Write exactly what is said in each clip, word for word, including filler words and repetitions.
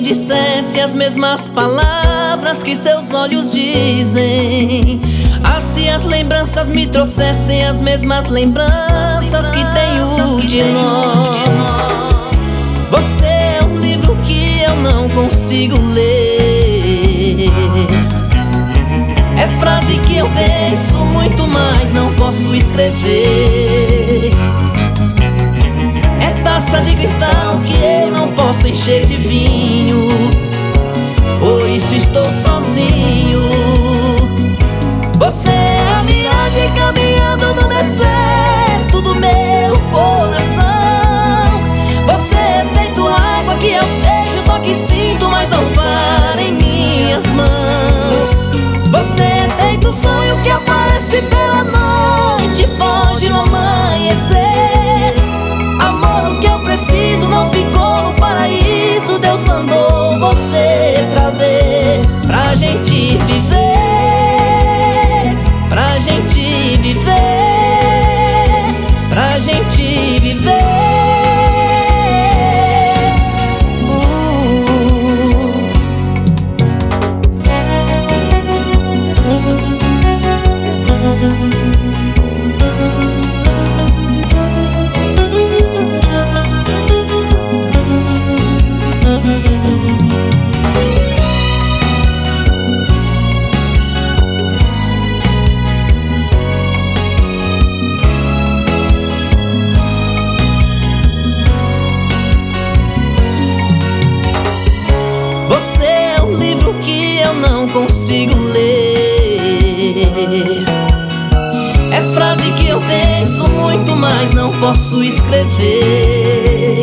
dissesse as mesmas palavras que seus olhos dizem. Ah, se as lembranças me trouxessem as mesmas lembranças que tenho de nós. Você é um livro que eu não consigo ler. É frase que eu penso muito, mas não posso escrever. É taça de cristal que eu não posso encher de vinho. Por isso estou sozinho. Você é a miragem caminhando no deserto do meu coração. Você é feito água que eu vejo, toque e sinto, mas não para em minhas mãos. Você é feito sonho que aparece pela noite, foge no amanhecer. Amor, o que eu preciso não ficou no paraíso. Deus mandou você trazer pra gente viver, pra gente viver, pra gente viver. Você é um livro que eu não consigo ler. É frase que eu penso muito, mas não posso escrever.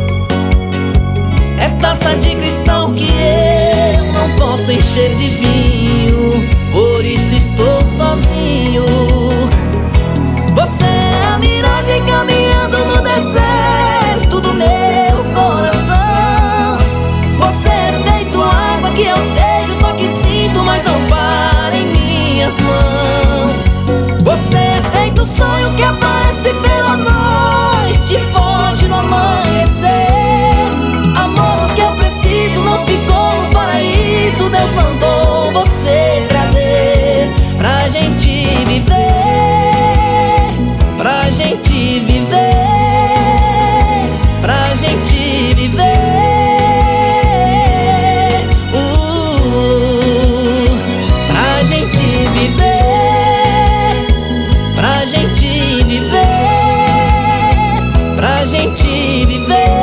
É taça de cristal que eu não posso encher de vinho. Por isso estou sozinho. Você é a miragem caminhando no deserto do meu coração. Você é feito água que eu vejo, toque e sinto, mas não para em minhas mãos. Você é feito sonho que aparece pela noite, foge no amanhecer. Amor, o que eu preciso não ficou no paraíso. Deus mandou você trazer pra gente viver, pra gente viver, pra gente viver, uh, pra gente viver, pra gente viver, pra gente viver.